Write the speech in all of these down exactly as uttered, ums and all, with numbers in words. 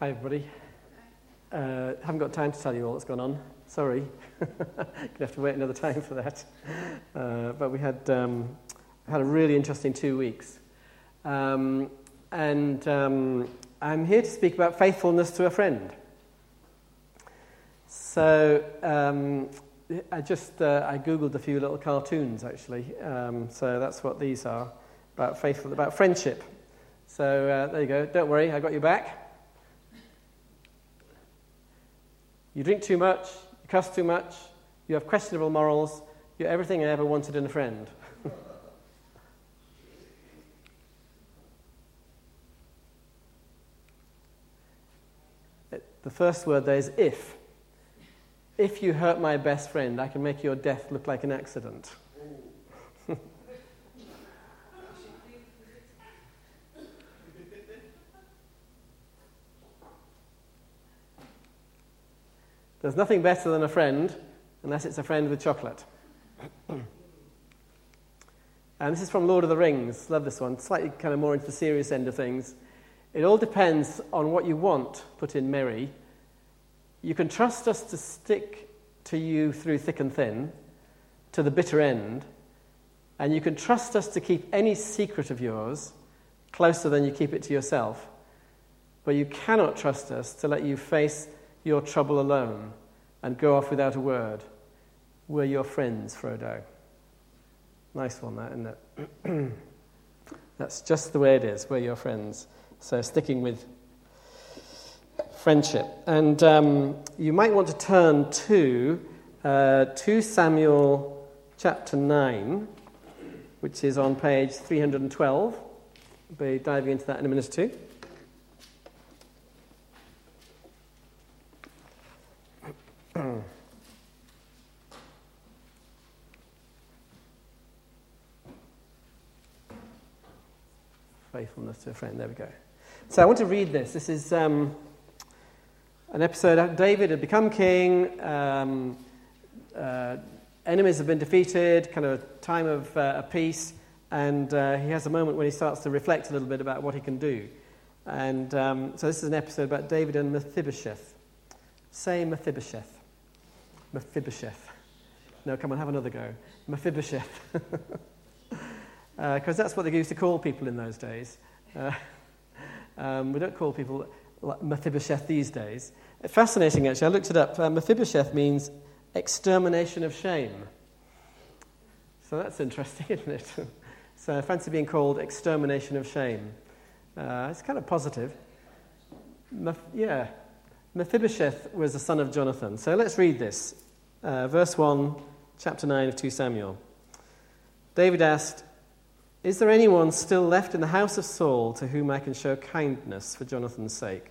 Hi, everybody. Uh, haven't got time to tell you all that's gone on. Sorry. Gonna have to wait another time for that. Uh, but we had um, had a really interesting two weeks, um, and um, I'm here to speak about faithfulness to a friend. So um, I just uh, I googled a few little cartoons actually. Um, so that's what these are about faithful about friendship. So uh, there you go. Don't worry, I got your back. You drink too much, you cuss too much, you have questionable morals, you're everything I ever wanted in a friend. The first word there is if. If you hurt my best friend, I can make your death look like an accident. There's nothing better than a friend, unless it's a friend with chocolate. And this is from Lord of the Rings. Love this one. Slightly kind of more into the serious end of things. It all depends on what you want, put in Merry. You can trust us to stick to you through thick and thin, to the bitter end, and you can trust us to keep any secret of yours closer than you keep it to yourself. But you cannot trust us to let you face your trouble alone and go off without a word. We're your friends, Frodo. Nice one, that, isn't it? That's just the way it is. We're your friends. So sticking with friendship. And um, you might want to turn to uh, Second Samuel chapter nine, which is on page three hundred twelve. We'll be diving into that in a minute or two. Faithfulness to a friend. There we go. So I want to read this. This is um, an episode. David had become king. Um, uh, enemies have been defeated. Kind of a time of uh, peace. And uh, he has a moment when he starts to reflect a little bit about what he can do. And um, so this is an episode about David and Mephibosheth. Say Mephibosheth. Mephibosheth. No, come on, have another go. Mephibosheth. Because uh, that's what they used to call people in those days. Uh, um, we don't call people like Mephibosheth these days. Fascinating, actually. I looked it up. Uh, Mephibosheth means extermination of shame. So that's interesting, isn't it? So I fancy being called extermination of shame. Uh, it's kind of positive. Meph- yeah. Mephibosheth was the son of Jonathan. So let's read this. Uh, verse one, chapter nine of Second Samuel. David asked, "Is there anyone still left in the house of Saul to whom I can show kindness for Jonathan's sake?"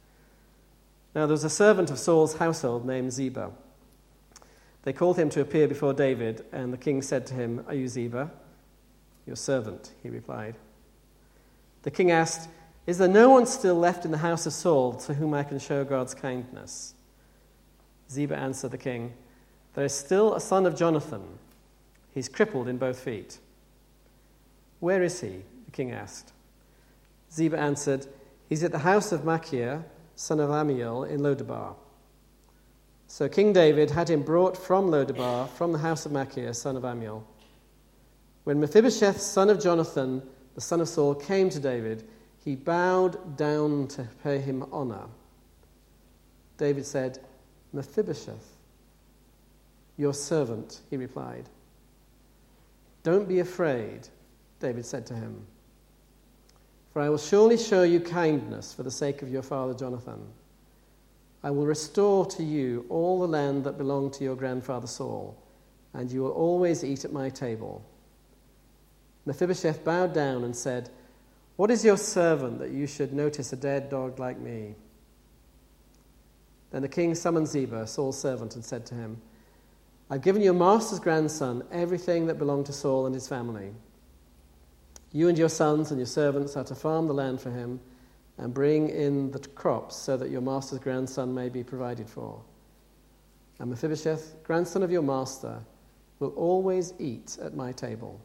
Now there was a servant of Saul's household named Ziba. They called him to appear before David, and the king said to him, "Are you Ziba?" "Your servant," he replied. The king asked, "Is there no one still left in the house of Saul to whom I can show God's kindness?" Ziba answered the king, "There is still a son of Jonathan. He's crippled in both feet." "Where is he?" the king asked. Ziba answered, "He's at the house of Machir, son of Ammiel, in Lodebar." So King David had him brought from Lodebar, from the house of Machir, son of Ammiel. When Mephibosheth, son of Jonathan, the son of Saul, came to David, he bowed down to pay him honor. David said, "Mephibosheth." "Your servant," he replied. "Don't be afraid," David said to him, "for I will surely show you kindness for the sake of your father Jonathan. I will restore to you all the land that belonged to your grandfather Saul, and you will always eat at my table." Mephibosheth bowed down and said, "What is your servant that you should notice a dead dog like me?" Then the king summoned Ziba, Saul's servant, and said to him, "I've given your master's grandson everything that belonged to Saul and his family. You and your sons and your servants are to farm the land for him and bring in the crops so that your master's grandson may be provided for. And Mephibosheth, grandson of your master, will always eat at my table."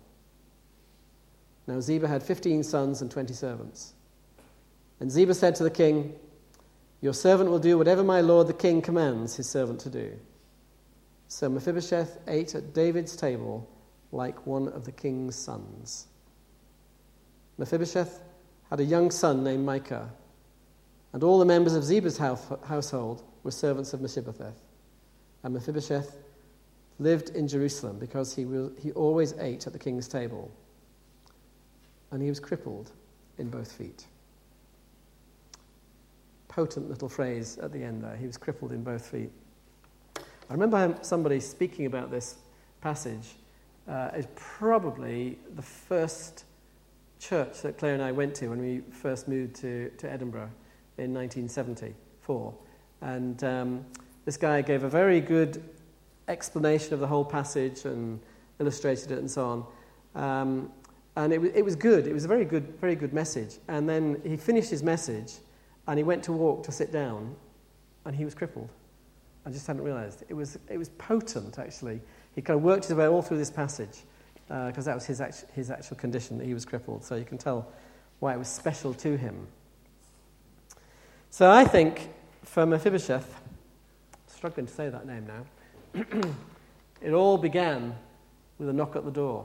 Now Ziba had fifteen sons and twenty servants. And Ziba said to the king, Your servant will do whatever my lord the king commands his servant to do." So Mephibosheth ate at David's table like one of the king's sons. Mephibosheth had a young son named Micah, and all the members of Ziba's household were servants of Mephibosheth. And Mephibosheth lived in Jerusalem because he, will, he always ate at the king's table. And he was crippled in both feet. Potent little phrase at the end there. He was crippled in both feet. I remember somebody speaking about this passage. Uh, it's probably the first church that Claire and I went to when we first moved to, to Edinburgh in nineteen seventy-four. And um, this guy gave a very good explanation of the whole passage and illustrated it and so on. Um, and it, w- it was good. It was a very good, very good message. And then he finished his message and he went to walk to sit down and he was crippled. I just hadn't realized. It was, it was potent, actually. He kind of worked his way all through this passage because uh, that was his, actu- his actual condition, that he was crippled. So you can tell why it was special to him. So I think for Mephibosheth, struggling to say that name now, it all began with a knock at the door.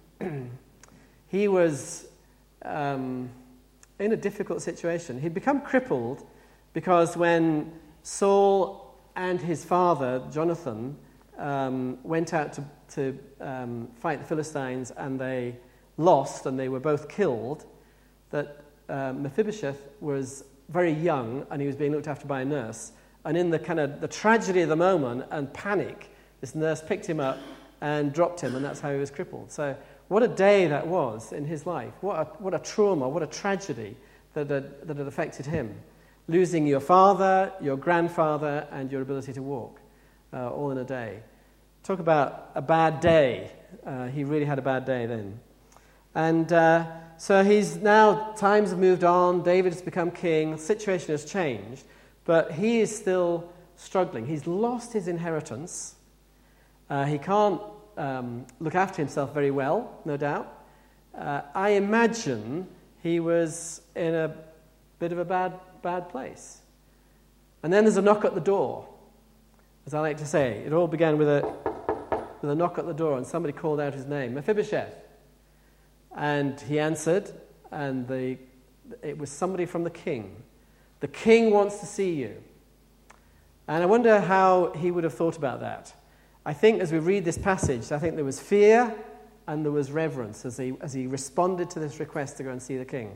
He was um, in a difficult situation. He'd become crippled because when Saul and his father, Jonathan, um, went out to, to um, fight the Philistines and they lost and they were both killed, that uh, Mephibosheth was very young and he was being looked after by a nurse. And in the kind of the tragedy of the moment and panic, this nurse picked him up and dropped him, and that's how he was crippled. So what a day that was in his life. What a, what a trauma, what a tragedy that had, that had affected him. Losing your father, your grandfather, and your ability to walk, uh, all in a day. Talk about a bad day. Uh, he really had a bad day then. And uh, so he's now, times have moved on, David has become king, the situation has changed, but he is still struggling. He's lost his inheritance. Uh, he can't um, look after himself very well, no doubt. Uh, I imagine he was in a bit of a bad bad place. And then there's a knock at the door, as I like to say. It all began with a with a knock at the door, and somebody called out his name, Mephibosheth. And he answered, and the it was somebody from the king. The king wants to see you. And I wonder how he would have thought about that. I think as we read this passage, I think there was fear and there was reverence as he as he responded to this request to go and see the king.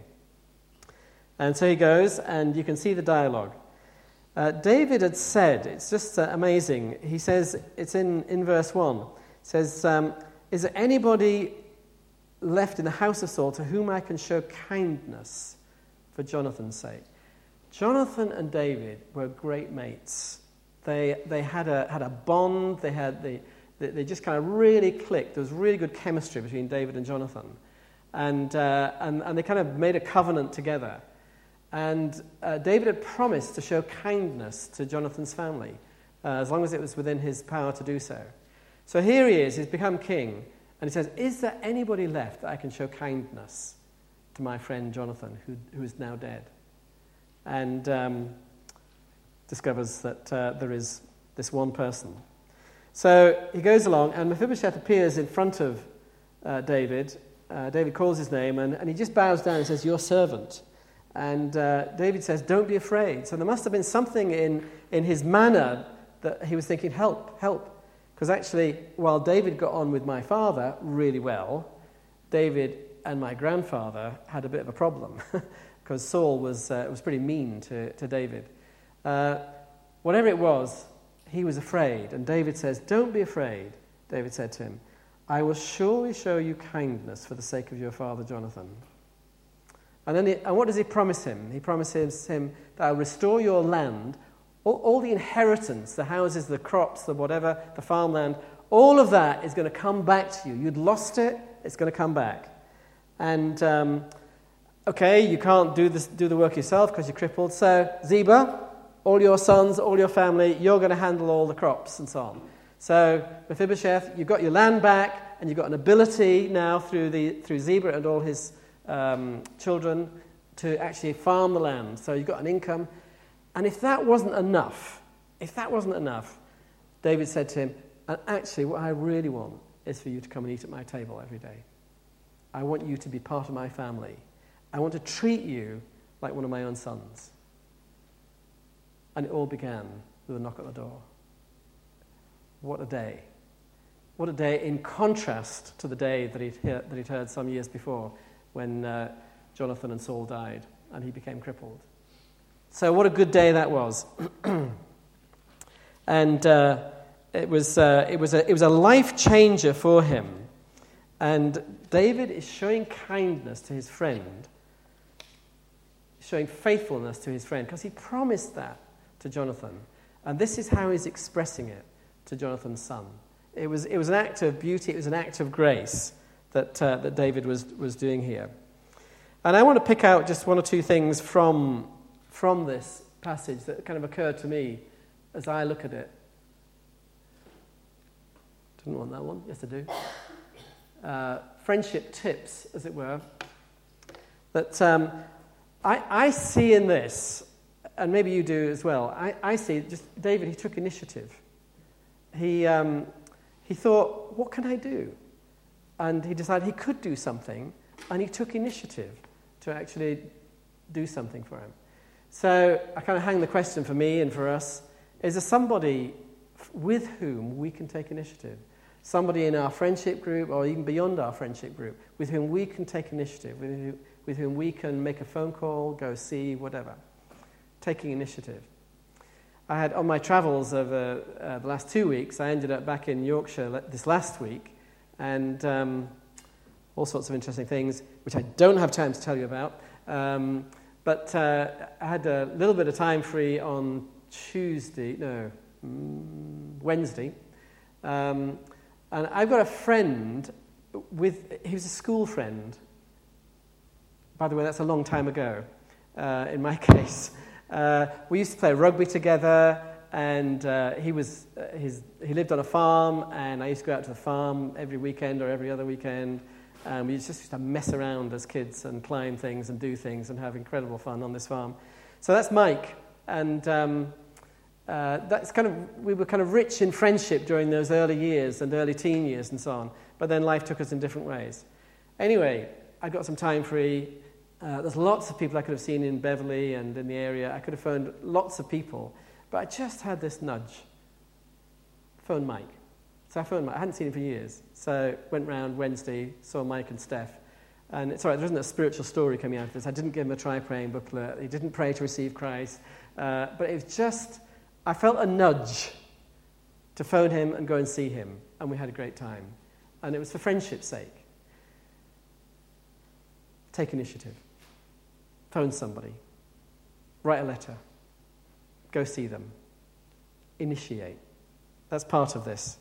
And so he goes, and you can see the dialogue. Uh, David had said, it's just uh, amazing, he says, it's in, in verse one, it says, um, is there anybody left in the house of Saul to whom I can show kindness for Jonathan's sake? Jonathan and David were great mates. They they had a had a bond, they had the they, they just kind of really clicked. There was really good chemistry between David and Jonathan. And uh, and, and they kind of made a covenant together. And uh, David had promised to show kindness to Jonathan's family, uh, as long as it was within his power to do so. So here he is, he's become king, and he says, is there anybody left that I can show kindness to my friend Jonathan, who, who is now dead? And um, discovers that uh, there is this one person. So he goes along, and Mephibosheth appears in front of uh, David. Uh, David calls his name, and, and he just bows down and says, your servant. And uh, David says, don't be afraid. So there must have been something in, in his manner that he was thinking, help, help. Because actually, while David got on with my father really well, David and my grandfather had a bit of a problem. Because Saul was uh, was pretty mean to, to David. Uh, whatever it was, he was afraid. And David says, don't be afraid, David said to him. I will surely show you kindness for the sake of your father Jonathan. And then, he, and what does he promise him? He promises him that I'll restore your land, all, all the inheritance, the houses, the crops, the whatever, the farmland, all of that is going to come back to you. You'd lost it, it's going to come back. And, um, okay, you can't do this, do the work yourself because you're crippled, so Ziba, all your sons, all your family, you're going to handle all the crops and so on. So Mephibosheth, you've got your land back, and you've got an ability now through the through Ziba and all his Um, children to actually farm the land. So you've got an income. And if that wasn't enough, if that wasn't enough, David said to him, and actually what I really want is for you to come and eat at my table every day. I want you to be part of my family. I want to treat you like one of my own sons. And it all began with a knock at the door. What a day. What a day in contrast to the day that he'd heard, that he'd heard some years before when uh, Jonathan and Saul died and he became crippled. So what a good day that was. and uh, it was uh, it was a it was a life changer for him. And David is showing kindness to his friend, showing faithfulness to his friend, because he promised that to Jonathan. And this is how he's expressing it to Jonathan's son. It was it was an act of beauty, it was an act of grace that uh, that David was was doing here. And I want to pick out just one or two things from from this passage that kind of occurred to me as I look at it. Didn't want that one? Yes, I do. Uh, friendship tips, as it were. That um, I, I see in this, and maybe you do as well, I, I see just David, he took initiative. He um, he thought, what can I do? And he decided he could do something, and he took initiative to actually do something for him. So I kind of hang the question for me and for us, is there somebody with whom we can take initiative? Somebody in our friendship group or even beyond our friendship group with whom we can take initiative, with whom, with whom we can make a phone call, go see, whatever. Taking initiative. I had, on my travels over uh, the last two weeks, I ended up back in Yorkshire this last week, and um, all sorts of interesting things, which I don't have time to tell you about. Um, but uh, I had a little bit of time free on Tuesday, no, mm, Wednesday. Um, and I've got a friend with, he was a school friend. By the way, that's a long time ago, uh, in my case. Uh, we used to play rugby together, and uh, he was uh, his, he lived on a farm, and I used to go out to the farm every weekend or every other weekend. And we just used to mess around as kids and climb things and do things and have incredible fun on this farm. So that's Mike. And um, uh, that's kind of, we were kind of rich in friendship during those early years and early teen years and so on. But then life took us in different ways. Anyway, I got some time free. Uh, there's lots of people I could have seen in Beverley and in the area. I could have phoned lots of people. But I just had this nudge. Phone Mike. So I phoned Mike. I hadn't seen him for years. So went round Wednesday, saw Mike and Steph. And it's all right, there isn't a spiritual story coming out of this. I didn't give him a try-praying booklet. He didn't pray to receive Christ. Uh, but it was just, I felt a nudge to phone him and go and see him. And we had a great time. And it was for friendship's sake. Take initiative. Phone somebody. Write a letter. Go see them. Initiate. That's part of this.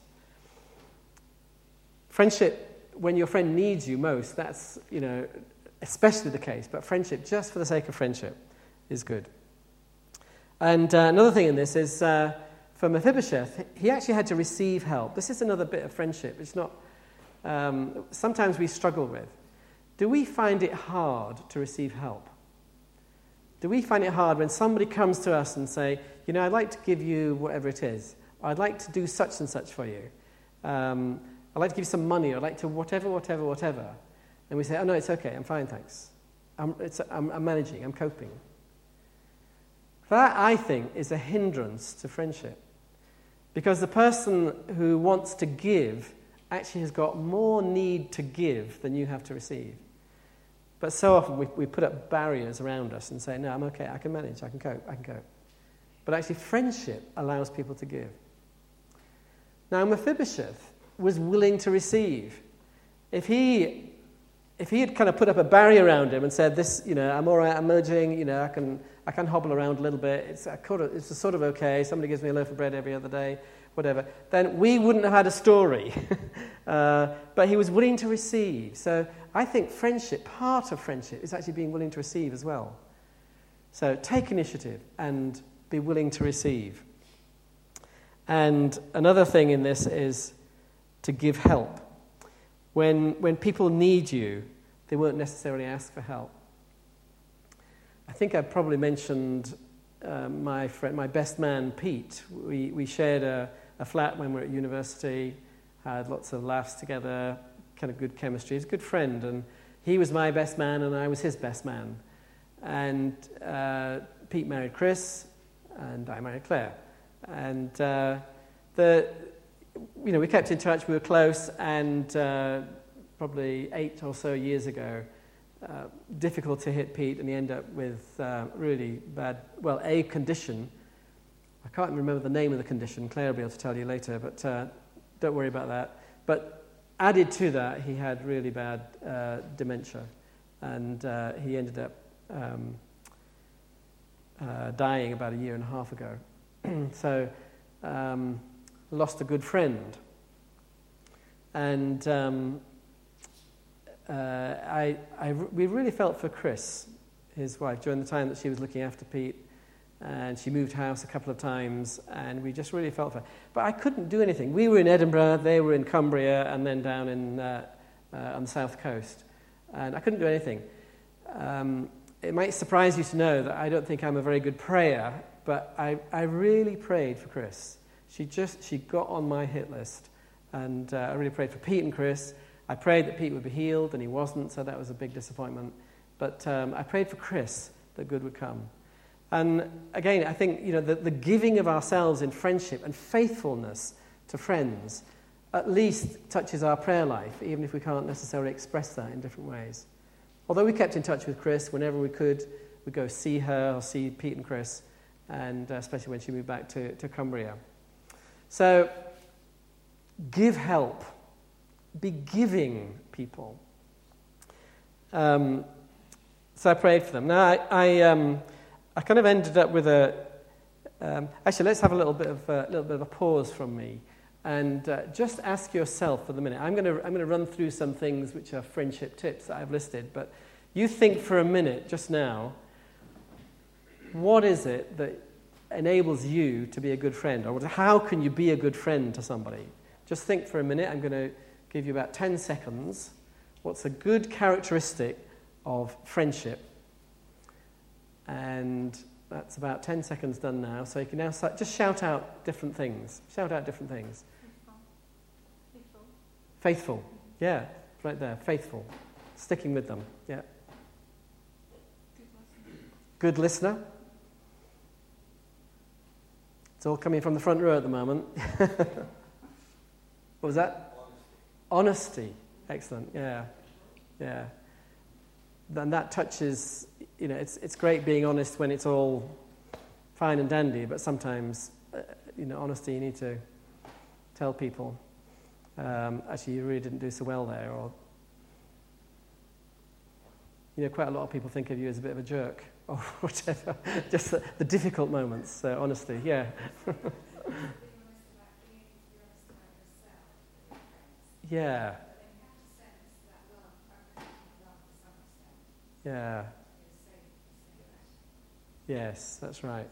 Friendship, when your friend needs you most, that's, you know, especially the case. But friendship, just for the sake of friendship, is good. And uh, another thing in this is, uh, for Mephibosheth, he actually had to receive help. This is another bit of friendship. It's not, um, sometimes we struggle with. Do we find it hard to receive help? Do we find it hard when somebody comes to us and say, you know, I'd like to give you whatever it is. Or I'd like to do such and such for you. Um, I'd like to give you some money, or I'd like to whatever, whatever, whatever. And we say, oh, no, it's okay, I'm fine, thanks. I'm, it's, I'm, I'm managing, I'm coping. That, I think, is a hindrance to friendship. Because the person who wants to give actually has got more need to give than you have to receive. But so often we, we put up barriers around us and say, no, I'm okay, I can manage, I can cope, I can cope. But actually friendship allows people to give. Now, Mephibosheth was willing to receive. If he if he had kind of put up a barrier around him and said, this, you know, I'm all right, I'm managing, you know, I can I can hobble around a little bit, it's, I could, it's sort of okay, somebody gives me a loaf of bread every other day, whatever, then we wouldn't have had a story. uh, but he was willing to receive. So I think friendship, part of friendship, is actually being willing to receive as well. So take initiative and be willing to receive. And another thing in this is to give help. When when people need you, they won't necessarily ask for help. I think I probably mentioned uh, my friend, my best man, Pete. We, we shared a, a flat when we were at university, had lots of laughs together, kind of good chemistry. He's a good friend, and he was my best man, and I was his best man. And uh, Pete married Chris, and I married Claire. And uh, the, you know, we kept in touch. We were close, and uh, probably eight or so years ago, uh, difficult to hit Pete, and he ended up with uh, really bad, well, a condition. I can't remember the name of the condition. Claire will be able to tell you later, but uh, don't worry about that. But added to that, he had really bad uh, dementia, and uh, he ended up um, uh, dying about a year and a half ago. So, um, lost a good friend. And um, uh, I, I, we really felt for Chris, his wife, during the time that she was looking after Pete. And she moved house a couple of times, and we just really felt for her. But I couldn't do anything. We were in Edinburgh, they were in Cumbria, and then down in uh, uh, on the south coast. And I couldn't do anything. Um, it might surprise you to know that I don't think I'm a very good prayer, but I, I really prayed for Chris. She just, she got on my hit list. And uh, I really prayed for Pete and Chris. I prayed that Pete would be healed, and he wasn't, so that was a big disappointment. But um, I prayed for Chris that good would come. And again, I think, you know, the, the giving of ourselves in friendship and faithfulness to friends at least touches our prayer life, even if we can't necessarily express that in different ways. Although we kept in touch with Chris whenever we could, we'd go see her or see Pete and Chris, and uh, especially when she moved back to, to Cumbria. So, give help. Be giving people. Um, so I prayed for them. Now, I... I um, I kind of ended up with a... Um, actually, let's have a little bit of a little bit of a pause from me, and uh, just ask yourself for the minute. I'm going to I'm going to run through some things which are friendship tips that I've listed, but you think for a minute just now. What is it that enables you to be a good friend, or how can you be a good friend to somebody? Just think for a minute. I'm going to give you about ten seconds. What's a good characteristic of friendship? And that's about ten seconds done now. So you can now start, just shout out different things. Shout out different things. Faithful. Faithful. Yeah, right there. Faithful. Sticking with them. Yeah. Good listener. Good listener. It's all coming from the front row at the moment. What was that? Honesty. Honesty. Excellent. Yeah. Yeah. And that touches, you know, it's it's great being honest when it's all fine and dandy, but sometimes, uh, you know, honesty, you need to tell people, um, actually, you really didn't do so well there, or, you know, quite a lot of people think of you as a bit of a jerk, or whatever, just the, the difficult moments, so honesty, yeah. Yeah. Yeah. Yes, that's right.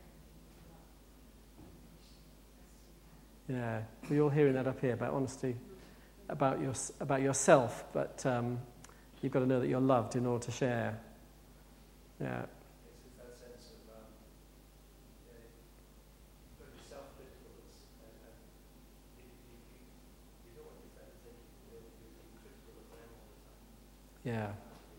Yeah, we're all hearing that up here about honesty, about your about yourself, but um, you've got to know that you're loved in order to share. Yeah. It's that sense of um, yeah, you've got to be self-critical, and, and you, you, you don't want your friend to think you're, you're being critical of them all the time. Yeah.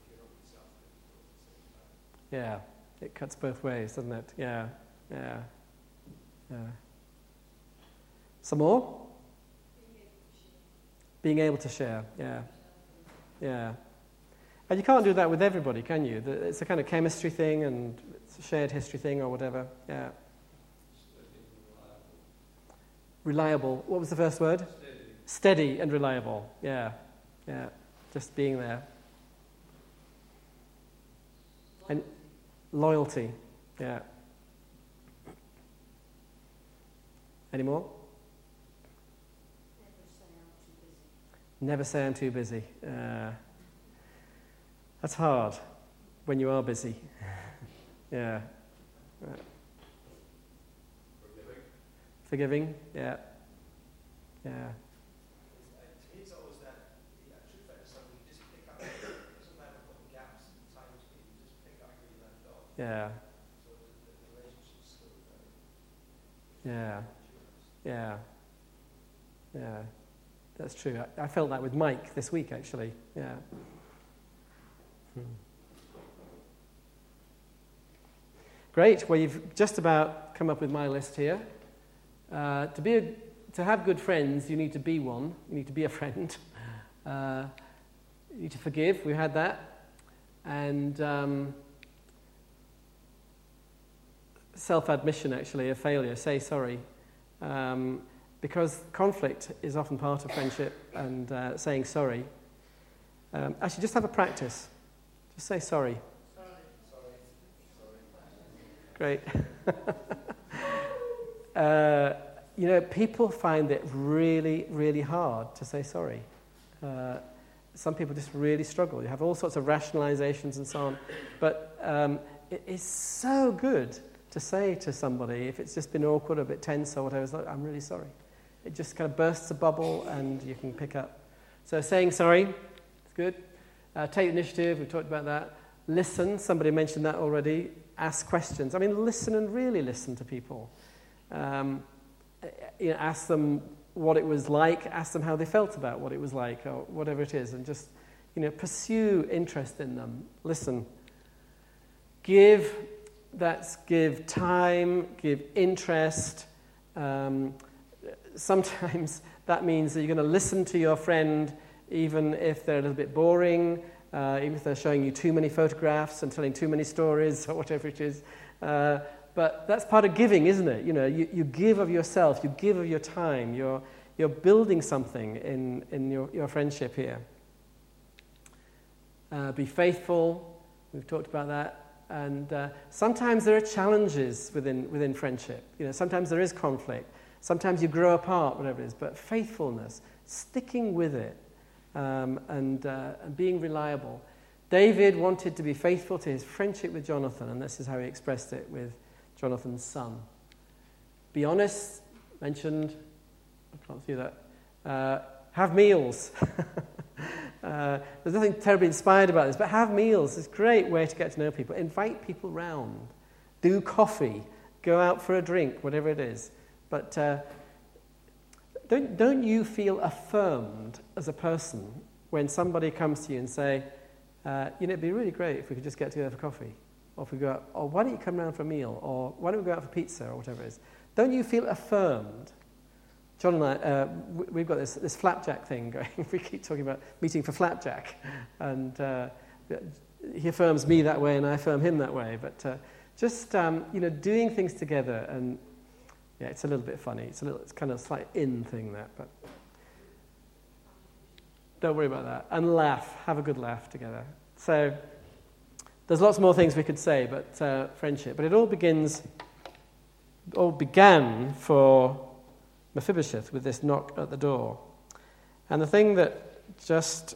Uh, Yeah, it cuts both ways, doesn't it? Yeah, yeah, yeah. Some more? Being able to share, yeah, yeah. And you can't do that with everybody, can you? It's a kind of chemistry thing and it's a shared history thing or whatever, yeah. Reliable. What was the first word? Steady. Steady and reliable, yeah, yeah. Just being there. And loyalty, yeah. Any more? Never say I'm too busy. Never say I'm too busy. Uh, that's hard when you are busy. Yeah. Right. Forgiving. Forgiving, yeah. Yeah. To me, it's always that the true friend is somebody you just pick up. It doesn't matter what the gaps in time to be, you just pick up where you left off. Yeah. So the, the relationship Yeah. Yeah. Yeah. That's true. I, I felt that with Mike this week, actually. Yeah. Hmm. Great. Well, you've just about come up with my list here. Uh, to be a, to have good friends, you need to be one. You need to be a friend. Uh, you need to forgive. We had that. And um, self-admission, actually, of failure. Say sorry. Um, because conflict is often part of friendship, and uh, saying sorry. Um, actually, just have a practice. Just say sorry. Great. uh, you know, people find it really, really hard to say sorry. Uh, some people just really struggle. You have all sorts of rationalizations and so on. But um, it is so good to say to somebody, if it's just been awkward or a bit tense or whatever, it's like, I'm really sorry. It just kind of bursts a bubble and you can pick up. So saying sorry, it's good. Uh, take initiative, we talked about that. Listen, somebody mentioned that already. Ask questions. I mean, listen and really listen to people. Um, you know, ask them what it was like. Ask them how they felt about what it was like, or whatever it is, and just, you know, pursue interest in them. Listen. Give. That's give time. Give interest. Um, sometimes that means that you're going to listen to your friend, even if they're a little bit boring. Uh, even if they're showing you too many photographs and telling too many stories or whatever it is. Uh, but that's part of giving, isn't it? You know, you, you give of yourself, you give of your time, you're, you're building something in, in your, your friendship here. Uh, be faithful, we've talked about that. And uh, sometimes there are challenges within, within friendship. You know, sometimes there is conflict. Sometimes you grow apart, whatever it is. But faithfulness, sticking with it, Um, and, uh, and being reliable. David wanted to be faithful to his friendship with Jonathan, and this is how he expressed it with Jonathan's son. Be honest, mentioned, I can't see that. Uh, have meals. uh, there's nothing terribly inspired about this, but have meals. It's a great way to get to know people. Invite people round. Do coffee. Go out for a drink, whatever it is. But uh, Don't, don't you feel affirmed as a person when somebody comes to you and say, uh, you know, it'd be really great if we could just get together for coffee, or if we go out, or why don't you come round for a meal, or why don't we go out for pizza, or whatever it is. Don't you feel affirmed? John and I, uh, we've got this, this flapjack thing going. We keep talking about meeting for flapjack, and uh, he affirms me that way and I affirm him that way. But uh, just, um, you know, doing things together, and yeah, it's a little bit funny. It's a little, it's kind of a slight in thing, that, but don't worry about that. And laugh, have a good laugh together. So there's lots more things we could say, but uh, friendship. But it all begins, it all began for Mephibosheth with this knock at the door. And the thing that just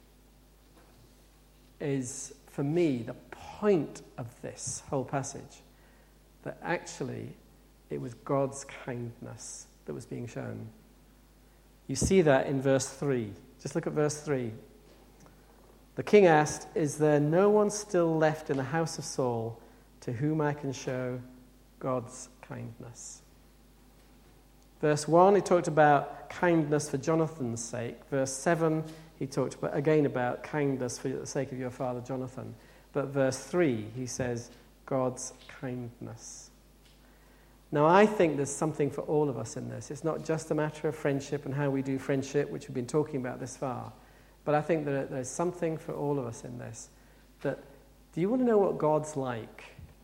is, for me, the point of this whole passage, that actually it was God's kindness that was being shown. You see that in verse three. Just look at verse three. The king asked, "Is there no one still left in the house of Saul to whom I can show God's kindness?" Verse one, he talked about kindness for Jonathan's sake. Verse seven, he talked about, again about kindness for the sake of your father Jonathan. But verse three, he says, God's kindness. Now, I think there's something for all of us in this. It's not just a matter of friendship and how we do friendship, which we've been talking about this far. But I think that there's something for all of us in this. That, do you want to know what God's like?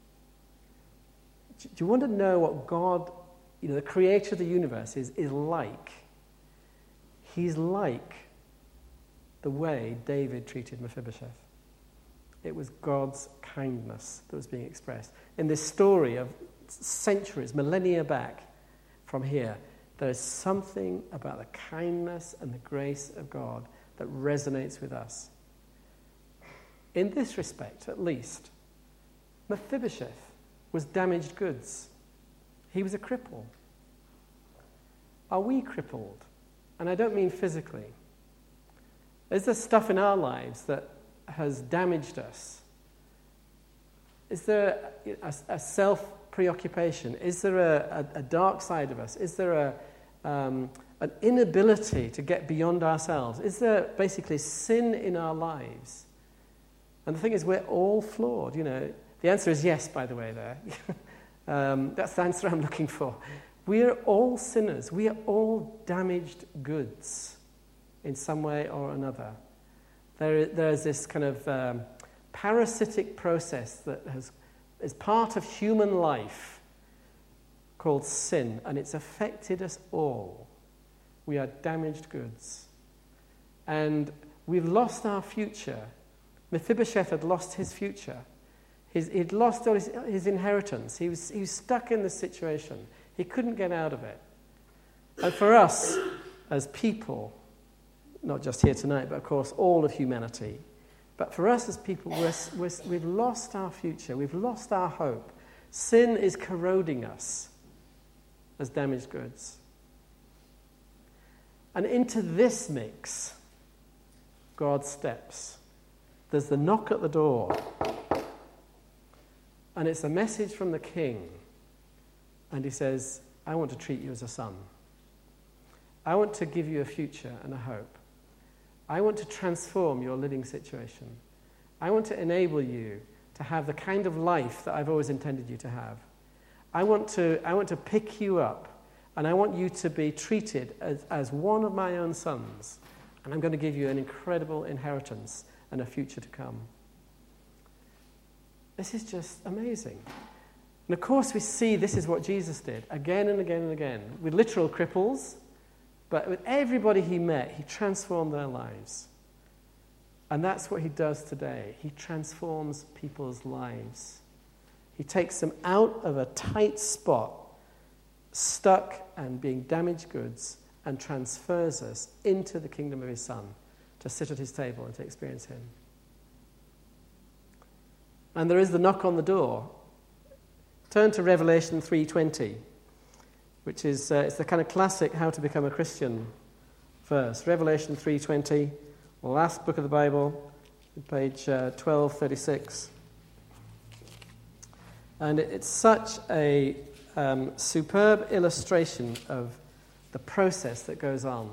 Do you want to know what God, you know, the creator of the universe is, is like? He's like the way David treated Mephibosheth. It was God's kindness that was being expressed. In this story of centuries, millennia back from here, there is something about the kindness and the grace of God that resonates with us. In this respect, at least, Mephibosheth was damaged goods. He was a cripple. Are we crippled? And I don't mean physically. Is there stuff in our lives that has damaged us? Is there a, a self preoccupation? Is there a, a, a dark side of us? Is there a, um, an inability to get beyond ourselves? Is there basically sin in our lives? And the thing is, we're all flawed, you know. The answer is yes, by the way, there. um, that's the answer I'm looking for. We are all sinners. We are all damaged goods in some way or another. There, there's this kind of um, parasitic process that has, is part of human life called sin, and it's affected us all. We are damaged goods. And we've lost our future. Mephibosheth had lost his future. His, he'd lost all his, his inheritance. He was, he was stuck in this situation. He couldn't get out of it. And for us, as people, not just here tonight, but of course all of humanity, but for us as people, we're, we're, we've lost our future. We've lost our hope. Sin is corroding us as damaged goods. And into this mix, God steps. There's the knock at the door. And it's a message from the king. And he says, I want to treat you as a son. I want to give you a future and a hope. I want to transform your living situation. I want to enable you to have the kind of life that I've always intended you to have. I want to, I want to pick you up, and I want you to be treated as, as one of my own sons. And I'm going to give you an incredible inheritance and a future to come. This is just amazing. And of course we see this is what Jesus did again and again and again with literal cripples, but with everybody he met, he transformed their lives. And that's what he does today. He transforms people's lives. He takes them out of a tight spot, stuck and being damaged goods, and transfers us into the kingdom of his Son to sit at his table and to experience him. And there is the knock on the door. Turn to Revelation three twenty, which is uh, it's the kind of classic how to become a Christian verse. Revelation three twenty, the last book of the Bible, page uh, twelve thirty-six. And it, it's such a um, superb illustration of the process that goes on.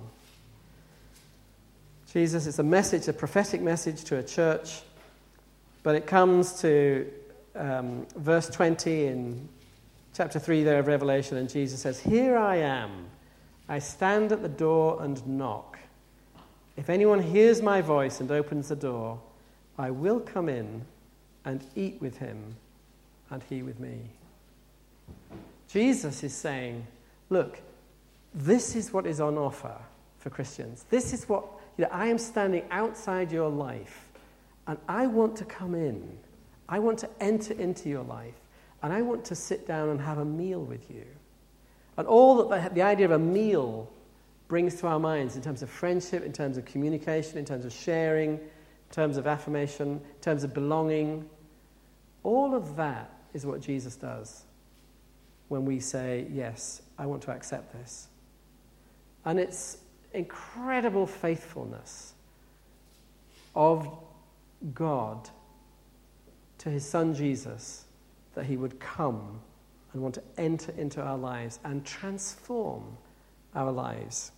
Jesus is a message, a prophetic message to a church, but it comes to um, verse twenty in chapter three there of Revelation, and Jesus says, "Here I am, I stand at the door and knock. If anyone hears my voice and opens the door, I will come in and eat with him, and he with me." Jesus is saying, look, this is what is on offer for Christians. This is what, you know, I am standing outside your life, and I want to come in. I want to enter into your life, and I want to sit down and have a meal with you. And all that the, the idea of a meal brings to our minds in terms of friendship, in terms of communication, in terms of sharing, in terms of affirmation, in terms of belonging, all of that is what Jesus does when we say, yes, I want to accept this. And it's incredible faithfulness of God to his Son Jesus that he would come and want to enter into our lives and transform our lives.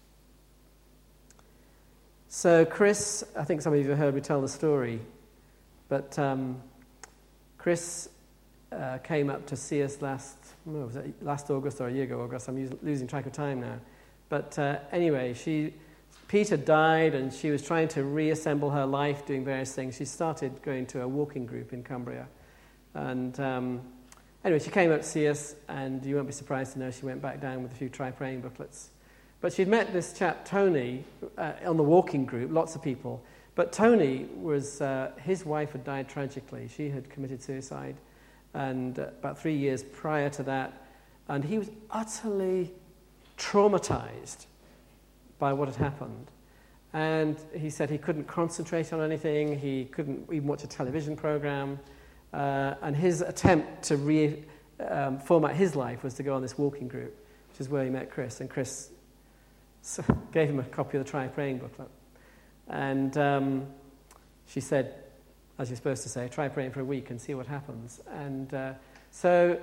So Chris, I think some of you have heard me tell the story, but um, Chris uh, came up to see us last, oh, was it last August or a year ago August? I'm using, losing track of time now. But uh, anyway, she, Peter died, and she was trying to reassemble her life, doing various things. She started going to a walking group in Cumbria. And um, anyway, she came up to see us, and you won't be surprised to know she went back down with a few try praying booklets. But she'd met this chap, Tony, uh, on the walking group, lots of people. But Tony was, uh, his wife had died tragically. She had committed suicide, and uh, about three years prior to that, and he was utterly traumatized by what had happened. And he said he couldn't concentrate on anything, he couldn't even watch a television program, uh, and his attempt to re, um, format his life was to go on this walking group, which is where he met Chris, and Chris gave him a copy of the Try Praying booklet. And um, she said, as you're supposed to say, try praying for a week and see what happens. And uh, so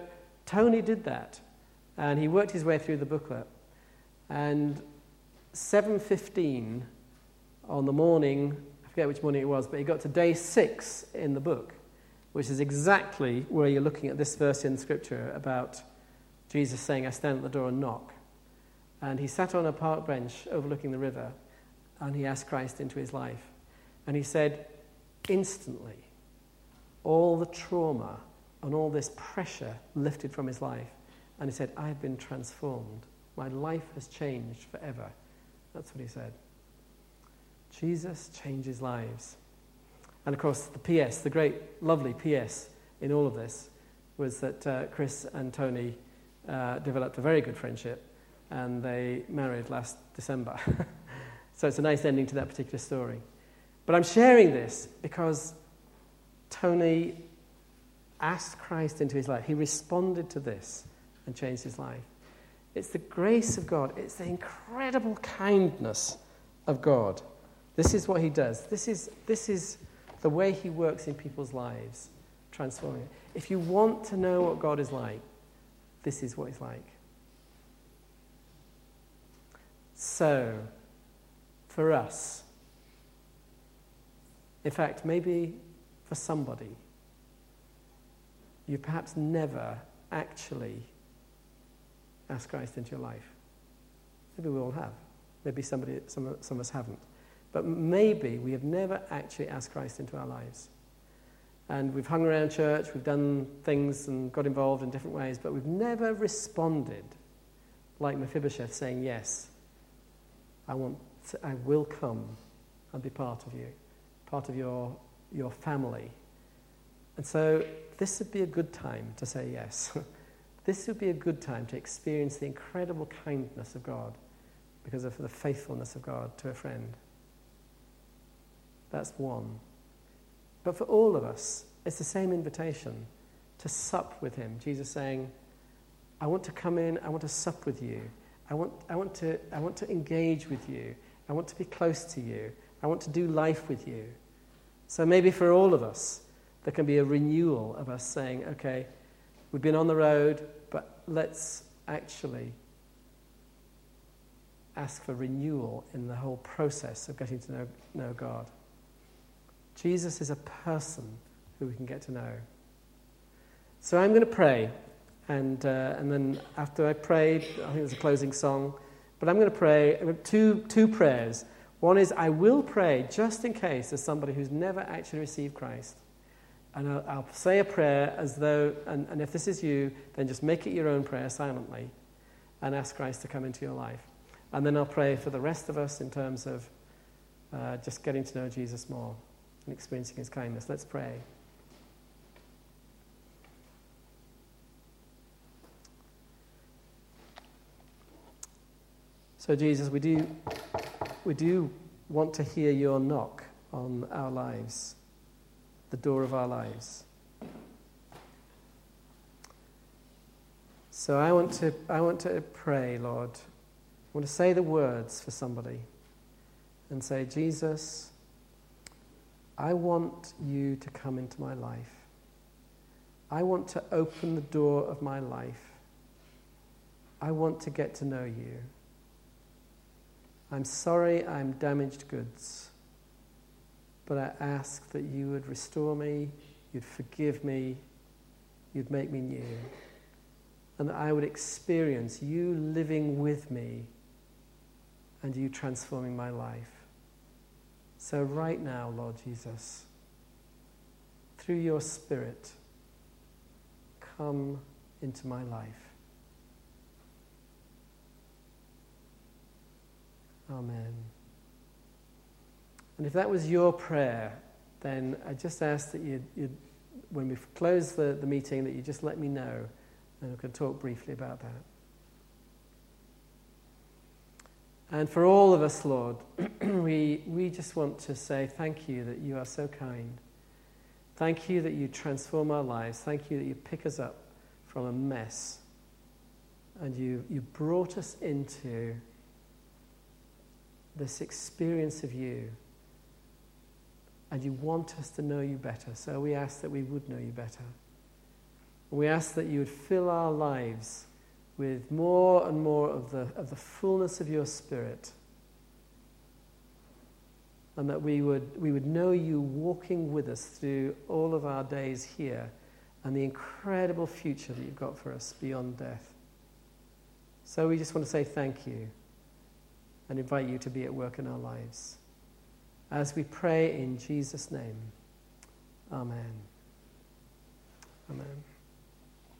Tony did that, and he worked his way through the booklet. And seven fifteen on the morning, I forget which morning it was, but he got to day six in the book, which is exactly where you're looking at this verse in Scripture about Jesus saying, I stand at the door and knock. And he sat on a park bench overlooking the river, and he asked Christ into his life. And he said, instantly, all the trauma and all this pressure lifted from his life. And he said, I have been transformed. My life has changed forever. That's what he said. Jesus changes lives. And of course, the P S, the great, lovely P S in all of this, was that uh, Chris and Tony uh, developed a very good friendship, and they married last December. So it's a nice ending to that particular story. But I'm sharing this because Tony asked Christ into his life. He responded to this and changed his life. It's the grace of God. It's the incredible kindness of God. This is what he does. This is, this is the way he works in people's lives, transforming it. If you want to know what God is like, this is what he's like. So, for us, in fact, maybe for somebody, you perhaps never actually asked Christ into your life. Maybe we all have. Maybe somebody, some, some of us haven't. But maybe we have never actually asked Christ into our lives. And we've hung around church, we've done things and got involved in different ways, but we've never responded like Mephibosheth saying, yes, I want to, I will come and be part of you, part of your, your family. And so this would be a good time to say yes. This would be a good time to experience the incredible kindness of God because of the faithfulness of God to a friend. That's one. But for all of us, it's the same invitation to sup with him. Jesus saying, I want to come in, I want to sup with you. I want, I want to, I want to engage with you. I want to be close to you. I want to do life with you. So maybe for all of us, there can be a renewal of us saying, okay, we've been on the road, but let's actually ask for renewal in the whole process of getting to know, know God. Jesus is a person who we can get to know. So I'm going to pray, and uh, and then after I prayed, I think there's a closing song, but I'm going to pray two two prayers. One is I will pray just in case there's somebody who's never actually received Christ. And I'll, I'll say a prayer as though, and, and if this is you, then just make it your own prayer silently and ask Christ to come into your life. And then I'll pray for the rest of us in terms of uh, just getting to know Jesus more and experiencing his kindness. Let's pray. So Jesus, we do, we do want to hear your knock on our lives, the door of our lives. So I want to, I want to pray, Lord. I want to say the words for somebody and say, Jesus, I want you to come into my life. I want to open the door of my life. I want to get to know you. I'm sorry I'm damaged goods, but I ask that you would restore me, you'd forgive me, you'd make me new, and that I would experience you living with me and you transforming my life. So right now, Lord Jesus, through your Spirit, come into my life. Amen. And if that was your prayer, then I just ask that you, you when we close the, the meeting, that you just let me know, and we can talk briefly about that. And for all of us, Lord, we we just want to say thank you that you are so kind. Thank you that you transform our lives. Thank you that you pick us up from a mess, and you you brought us into this experience of you, and you want us to know you better, so we ask that we would know you better. We ask that you would fill our lives with more and more of the, of the fullness of your Spirit, and that we would, we would know you walking with us through all of our days here and the incredible future that you've got for us beyond death. So we just want to say thank you and invite you to be at work in our lives. As we pray in Jesus' name, amen. Amen.